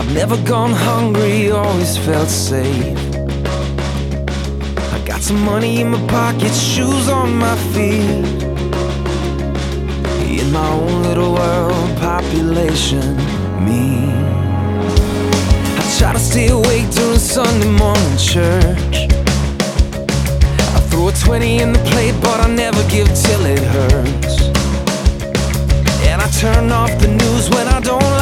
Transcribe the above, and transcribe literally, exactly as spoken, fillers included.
I've never gone hungry, always felt safe. I got some money in my pocket, shoes on my feet. In my own little world, population, me. I try to stay awake during Sunday morning church. I throw a twenty in the plate, but I never give till it hurts. And I turn off the news when I don't